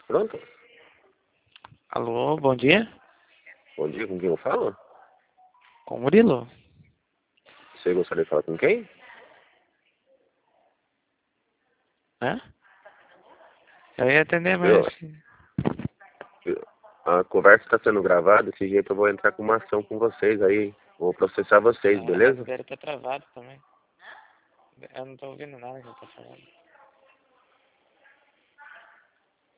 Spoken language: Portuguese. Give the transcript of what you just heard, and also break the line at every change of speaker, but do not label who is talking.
Pronto?
Alô, bom dia.
Bom dia, com quem eu falo?
Com o Murilo.
Você gostaria de falar com quem?
Hã? Eu ia atender,
Eu,
mas...
a conversa está sendo gravada, desse jeito eu vou entrar com uma ação com vocês aí. Vou processar vocês,
A
beleza?
dele tá travado também. Eu não tô ouvindo nada que ele tá falando.